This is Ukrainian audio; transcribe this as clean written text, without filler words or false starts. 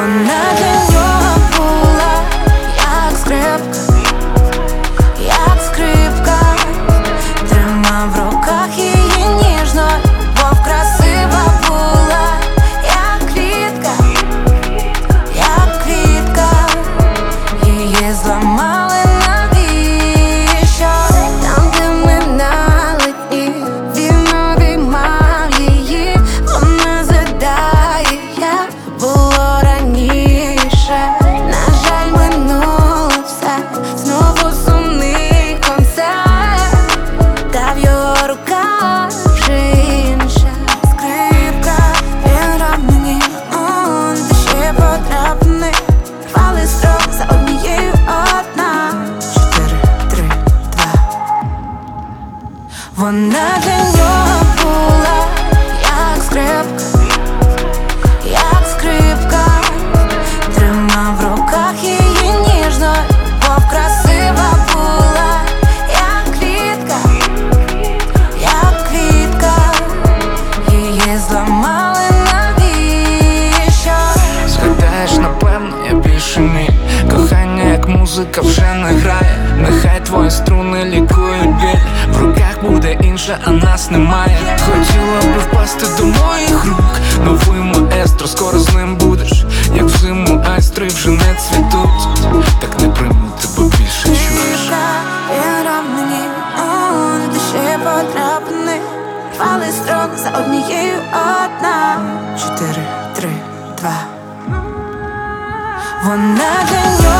Вона для нього була як скрипка, як скрипка. Тримав в руках її ніжно, бо красива була, як квітка, як квітка. Її зламали навіщо? Там, де ми на летні, він обіймав її. Вона згадає, як було раніше. На жаль, минуло все, знову сумний концерт. Та в його руках вже інша скрипка. Він раб мені, он де ще потрапний. Рвали строк за однією одна. 4, 3, 2. Вона для нього була як скрипка, як скрипка. Тримав в руках її ніжно, бо красива була, як квітка, як квітка. Її зламали навіщо? Згадаєш, напевно, я більше ні. Кохання, як музика, вже не грає. Нехай твої струни лікують біль. В руках буде інша, а нас немає. Хотіла би впасти до моїх рук. Новий маестро, скоро з ним будеш. Як взиму айстри вже не цвітуть. Так не прийму тебе більше, чуєш? Він раб мені, он де ще потрапний. Рвали строк за однією одна. 4, 3, 2. Вона для нього